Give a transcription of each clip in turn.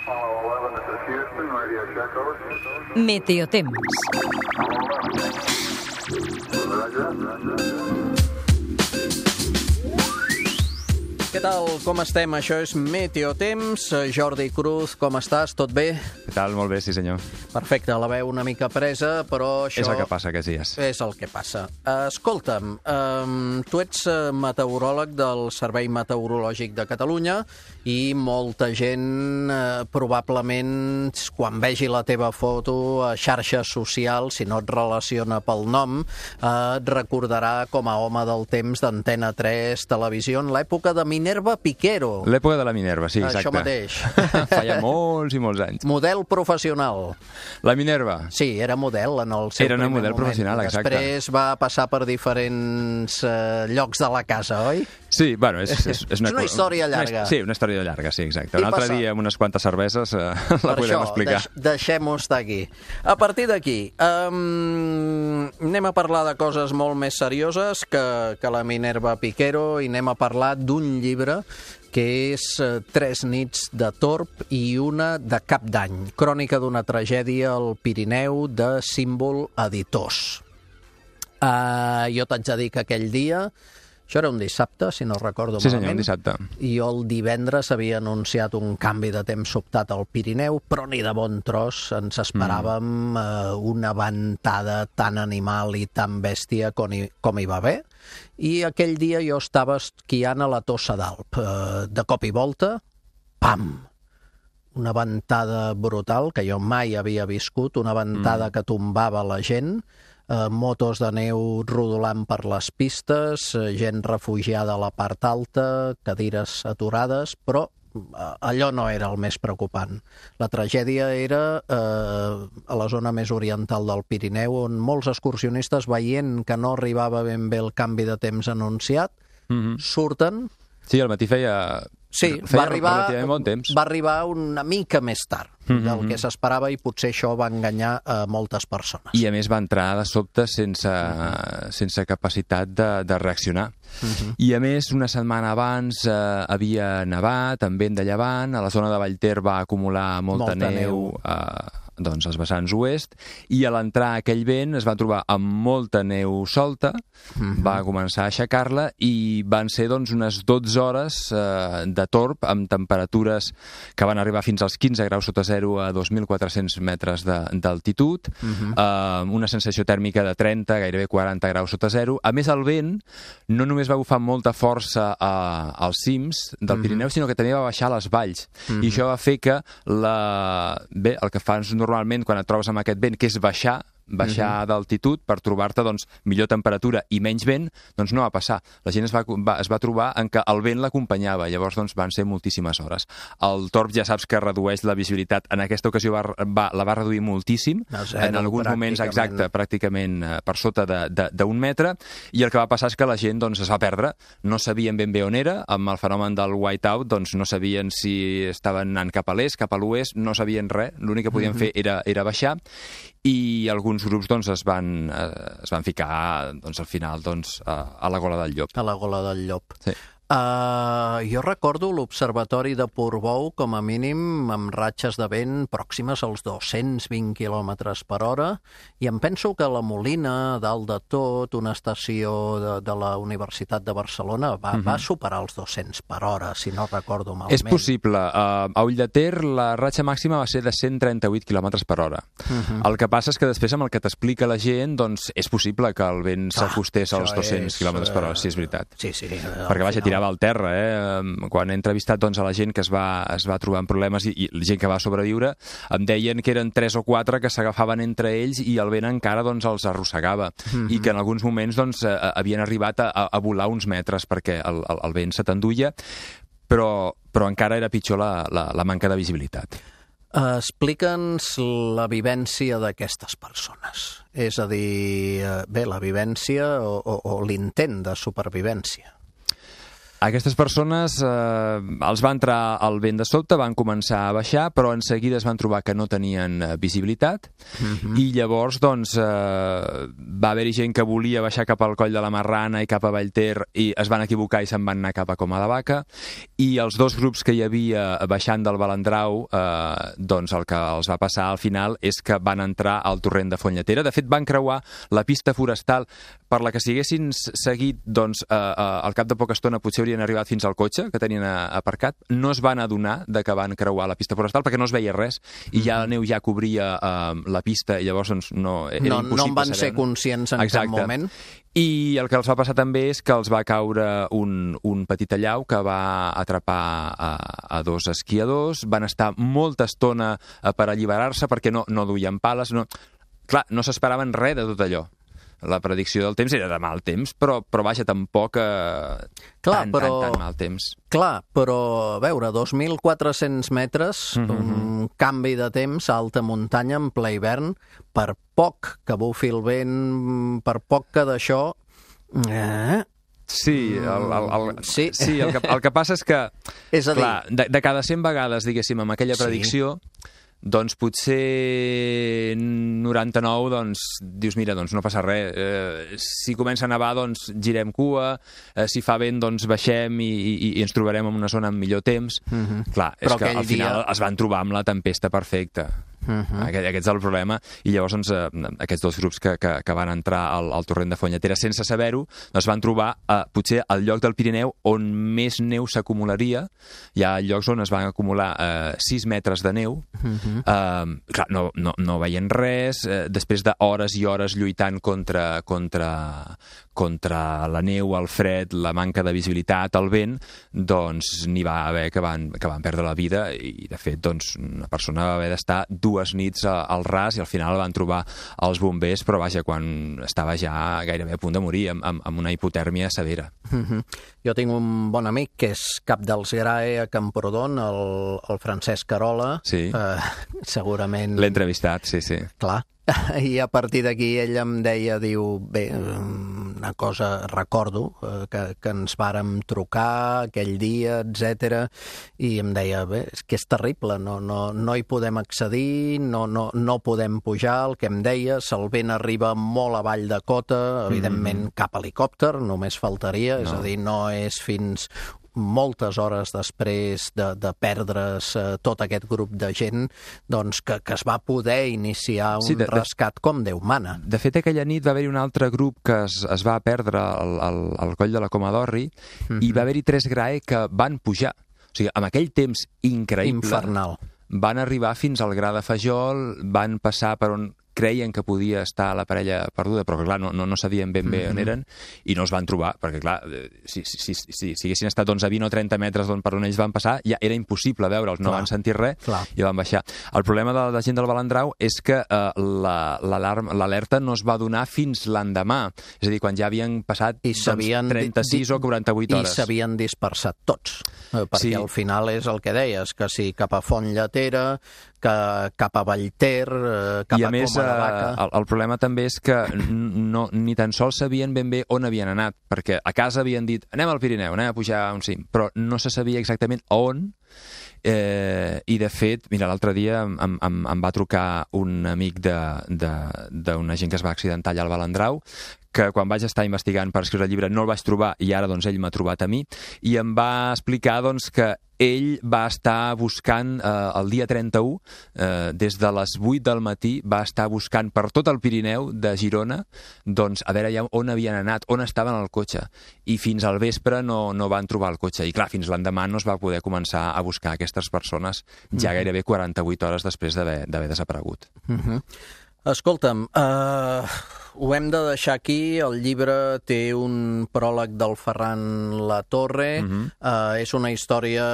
Meteotemps. Què tal? Com estem? Això és Meteotemps. Jordi Cruz, com estàs? Tot bé? Què tal? Molt bé, sí senyor. Perfecte, la veu una mica presa, però això... És el que passa aquests dies. És el que passa. Escolta'm, tu ets meteoròleg del Servei Meteorològic de Catalunya i molta gent probablement, quan vegi la teva foto a xarxes socials, si no et relaciona pel nom, et recordarà com a home del temps d'Antena 3 Televisió en l'època de Minerva Piquero. L'època de la Minerva, sí, exacte. Això mateix. Feia molts i molts anys. Model professional. La Minerva? Sí, era model en el seu primer moment. Era un model professional, exacte. Després va passar per diferents llocs de la casa, oi? Sí, bueno, és una història llarga. Sí, una història llarga, sí, exacte. Un altre dia, amb unes quantes cerveses, la podem explicar. Deixem-ho estar aquí. A partir d'aquí, anem a parlar de coses molt més serioses que la Minerva Piquero i anem a parlar d'un llibre que és 3 nits de Torb i una de Cap d'Any, crònica d'una tragèdia al Pirineu de Símbol Editors. Jo t'haig de dir que aquell dia, això era un dissabte, si no recordo malament. Sí senyor, un dissabte. I jo el divendres havia anunciat un canvi de temps sobtat al Pirineu, però ni de bon tros ens esperàvem una ventada tan animal i tan bèstia com hi va haver. I aquell dia jo estava esquiant a la Tossa d'Alp. De cop i volta, pam! Una ventada brutal que jo mai havia viscut, una ventada que tombava la gent, motos de neu rodolant per les pistes, gent refugiada a la part alta, cadires aturades, però allò no era el més preocupant. La tragèdia era a la zona més oriental del Pirineu, on molts excursionistes, veient que no arribava ben bé el canvi de temps anunciat, surten... Sí, al matí feia... Sí, va relativament bon temps. Va arribar una mica més tard del que s'esperava i potser això va enganyar moltes persones. I a més va entrar de sobte sense capacitat de reaccionar. I a més, una setmana abans havia nevat, amb vent de llevant, a la zona de Vallter va acumular molta neu doncs als vessants oest, i a l'entrar aquell vent es va trobar amb molta neu solta, va començar a aixecar-la i van ser doncs unes 12 hores de torb amb temperatures que van arribar fins als 15 graus sota zero a 2.400 metres d'altitud, una sensació tèrmica de 30, gairebé 40 graus sota zero. A més, el vent no només va bufar amb molta força als cims del Pirineu, sinó que també va baixar a les valls. I això va fer que el que fas normalment quan et trobes amb aquest vent, que és baixar d'altitud per trobar-te doncs, millor temperatura i menys vent, doncs no va passar. La gent es va trobar en què el vent l'acompanyava, llavors doncs, van ser moltíssimes hores. El torb ja saps que redueix la visibilitat. En aquesta ocasió la va reduir moltíssim, en alguns moments exacte, pràcticament per sota d'un metre, i el que va passar és que la gent doncs, es va perdre. No sabien ben bé on era, amb el fenomen del whiteout doncs, no sabien si estaven anant cap a l'est, cap a l'oest, no sabien res, l'únic que podien fer era baixar, i alguns grups doncs, es van ficar doncs, al final doncs, a la gola del llop. A la gola del llop. Sí. Jo recordo l'observatori de Portbou com a mínim amb ratxes de vent pròximes als 220 km per hora, i em penso que la Molina, dalt de tot, una estació de la Universitat de Barcelona, va superar els 200 per hora, si no recordo malament. És possible. A Ulldeter la ratxa màxima va ser de 138 km per hora. El que passa és que després, amb el que t'explica la gent, doncs és possible que el vent s'acostés als 200 km per hora, si és veritat. Sí. Perquè vaja, tirava al terra, Quan he entrevistat doncs, a la gent que es va trobar amb problemes i la gent que va sobreviure, em deien que eren 3 o 4 que s'agafaven entre ells i el vent encara doncs, els arrossegava, i que en alguns moments doncs, havien arribat a volar uns metres perquè el vent se t'enduia, però encara era pitjor la manca de visibilitat. Explica'ns la vivència d'aquestes persones. És a dir, la vivència o l'intent de supervivència. Aquestes persones els va entrar el vent de sobte, van començar a baixar, però en seguida es van trobar que no tenien visibilitat i llavors doncs, va haver-hi gent que volia baixar cap al Coll de la Marrana i cap a Vallter i es van equivocar i se'n van anar cap a Coma de Vaca, i els dos grups que hi havia baixant del Balandrau, doncs el que els va passar al final és que van entrar al torrent de Fontlletera. De fet, van creuar la pista forestal per la que si haguessin seguit, doncs, al cap de poca estona potser haurien arribat fins al cotxe que tenien aparcat. No es van adonar de que van creuar la pista forestal perquè no es veia res i ja la neu ja cobria la pista i llavors doncs, era impossible no en van saber-ne. Ser conscients en cap moment. I el que els va passar també és que els va caure un petit allau que va atrapar a dos esquiadors. Van estar molta estona per alliberar-se perquè no duien pales. Clar, no s'esperaven res de tot allò. La predicció del temps era de mal temps, però vaja, tampoc tan mal temps. Clar, però a veure, 2.400 metres, un canvi de temps, alta muntanya en ple hivern, per poc que bufi el vent, per poc que d'això... Sí, el que passa és que, és a dir, clar, de cada 100 vegades, diguéssim, amb aquella predicció... Doncs potser 99, doncs, dius, mira, doncs no passa res. Si comença a nevar, doncs girem cua. Si fa vent, doncs baixem i ens trobarem en una zona amb millor temps. Clar, és que al final es van trobar amb la tempesta perfecta. Aquest és el problema. I llavors, doncs, aquests dos grups que van entrar al torrent de Fontlletera sense saber-ho, es van trobar potser al lloc del Pirineu on més neu s'acumularia. Hi ha llocs on es van acumular 6 metres de neu. Clar, no veien res, després d'hores i hores lluitant contra la neu, el fred, la manca de visibilitat, el vent, doncs n'hi va haver que van perdre la vida i de fet doncs, una persona va haver d'estar 2 nits al ras i al final van trobar els bombers, però vaja, quan estava ja gairebé a punt de morir amb una hipotèrmia severa. Jo tinc un bon amic que és cap dels GRAE a Camprodon, el Francesc Carola. Sí. Segurament... L'he entrevistat, sí. Clar. I a partir d'aquí ell em deia, diu, bé, una cosa, recordo que ens vàrem trucar aquell dia, etc. I em deia, bé, és que és terrible, no hi podem accedir, no podem pujar, el que em deies, el vent arriba molt avall de cota, evidentment cap helicòpter, només faltaria, és a dir, no és fins moltes hores després de perdre's tot aquest grup de gent, doncs que es va poder iniciar un rescat com Déu mana. De fet, aquella nit va haver-hi un altre grup que es va perdre al coll de la Coma d'Orri i va haver-hi 3 GRAE que van pujar. O sigui, amb aquell temps increïble... Infernal. Van arribar fins al Gra de Fajol, van passar per on creien que podia estar la parella perduda, però clar, no sabien ben bé on eren i no els van trobar, perquè clar, si haguessin estat 11, 20 o 30 metres per on ells van passar, ja era impossible veure'ls, no van sentir res i van baixar. El problema de la gent del Balandrau és que l'alerta no es va donar fins l'endemà, és a dir, quan ja havien passat 36 o 48 hores. I s'havien dispersat tots, perquè al final és el que deies, que si cap a Fontlletera, cap a Vallter, cap a Coma de Vaca... El problema també és que ni tan sols sabien ben bé on havien anat, perquè a casa havien dit anem al Pirineu, anem a pujar a un cim, però no se sabia exactament a on, i de fet, mira, l'altre dia em va trucar un amic d'una gent que es va accidentar allà al Balandrau, que quan vaig estar investigant per escriure el llibre no el vaig trobar i ara doncs ell m'ha trobat a mi i em va explicar doncs que ell va estar buscant el dia 31, des de les 8 del matí va estar buscant per tot el Pirineu de Girona, doncs a veure ja on havien anat, on estaven al cotxe i fins al vespre no van trobar el cotxe i clar, fins l'endemà no es va poder començar a buscar aquestes persones ja gairebé 48 hores després d'haver desaparegut. Escolta'm, ho hem de deixar aquí. El llibre té un pròleg del Ferran Latorre. És una història,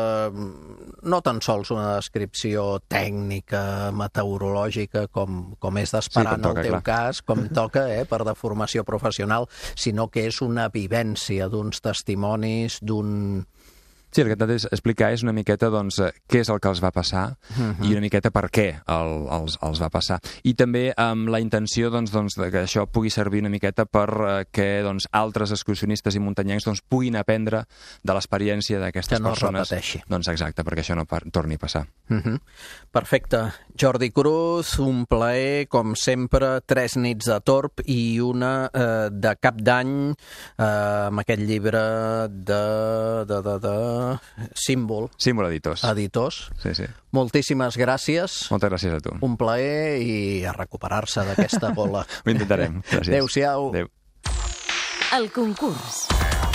no tan sols una descripció tècnica, meteorològica, com és d'esperar en el teu cas, com toca, per de formació professional, sinó que és una vivència d'uns testimonis, Sí, el que t'he d'explicar és una miqueta doncs, què és el que els va passar i una miqueta per què els va passar. I també amb la intenció doncs, que això pugui servir una miqueta perquè doncs, altres excursionistes i muntanyencs doncs, puguin aprendre de l'experiència d'aquestes persones. Que no es repeteixi. Doncs exacte, perquè això no torni a passar. Perfecte. Jordi Cruz, un plaer, com sempre, 3 nits de Torb i una de Cap d'Any amb aquest llibre de Símbol. Símbol Editors. Sí. Moltíssimes gràcies. Moltes gràcies a tu. Un plaer i a recuperar-se d'aquesta gola. Ho intentarem. Gràcies. Adéu-siau. Adéu. El concurs.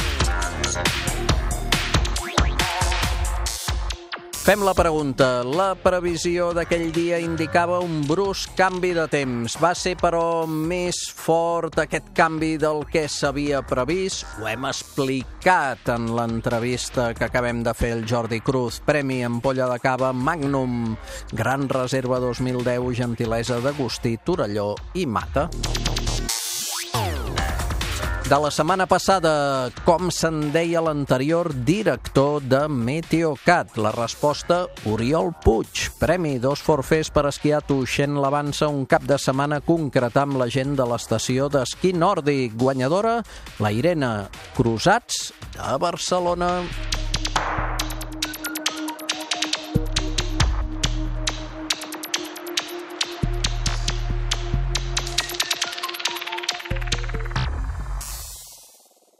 Fem la pregunta. La previsió d'aquell dia indicava un brusc canvi de temps. Va ser, però, més fort aquest canvi del que s'havia previst? Ho hem explicat en l'entrevista que acabem de fer el Jordi Cruz. Premi Ampolla de Cava Magnum. Gran Reserva 2010, gentilesa d'Agustí, Torelló i Mata. De la setmana passada, com se'n deia l'anterior director de Meteocat? La resposta, Oriol Puig. Premi 2 forfers per esquiar Tuixent l'Avança un cap de setmana concretar amb la gent de l'estació d'esquí nòrdic. Guanyadora, la Irene Cruzats de Barcelona.